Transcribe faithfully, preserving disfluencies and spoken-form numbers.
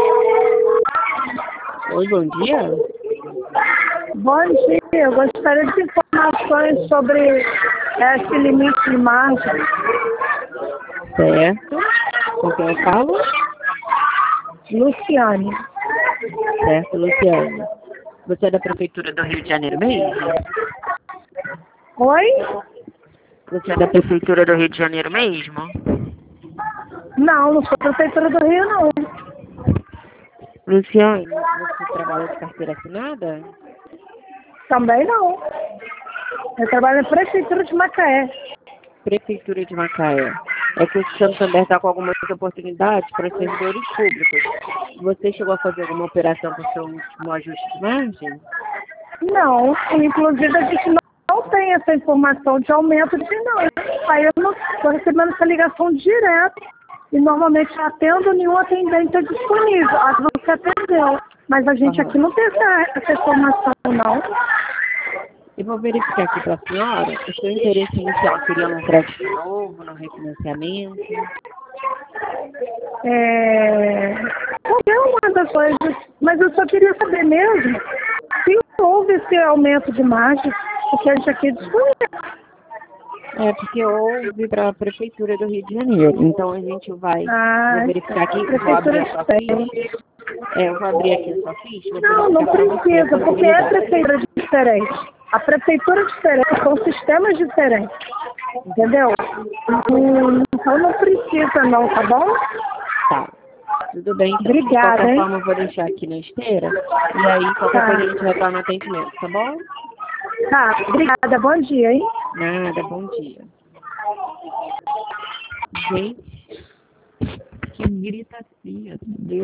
Oi, bom dia. Bom dia, eu gostaria de informações sobre esse limite de margem. Certo. Com quem eu falo? Luciane. Certo, Luciane. Você é da Prefeitura do Rio de Janeiro mesmo? Oi? Você é da Prefeitura do Rio de Janeiro mesmo? Não, não sou prefeitura do Rio, não. Luciane, você trabalha de carteira assinada? Também não. Eu trabalho na prefeitura de Macaé. Prefeitura de Macaé. É que o Santander está com algumas oportunidades para servidores públicos. Você chegou a fazer alguma operação com o seu último ajuste de margem? Não, inclusive a gente não, não tem essa informação de aumento de não. Aí eu não estou recebendo essa ligação direto e normalmente eu atendo nenhum atendente disponível. A que você atendeu. Mas a gente Aham. aqui não tem essa, essa informação, não. Eu vou verificar aqui para a senhora. O seu interesse inicial seria num crédito novo, no refinanciamento? É... Qualquer uma das coisas. Mas eu só queria saber mesmo se houve esse aumento de margem, porque a gente aqui desconhece. É, porque houve para a Prefeitura do Rio de Janeiro. Então a gente vai Ah, vou verificar aqui, vou prefeitura abrir a sua diferente. ficha. É, eu vou abrir aqui a sua ficha, vou Não, não verificar para você a precisa, porque é possibilidade. prefeitura diferente. A prefeitura é diferente, são sistemas diferentes. Entendeu? Hum, Então não precisa não, tá bom? Tá. Tudo bem, então. De Obrigada, qualquer hein? forma, eu vou deixar aqui na esteira. E aí, qualquer Tá. coisa, a gente retorna no atendimento, tá bom? Tá, obrigada. Bom dia, hein? Nada, bom dia. Gente, que gritaria. Deus.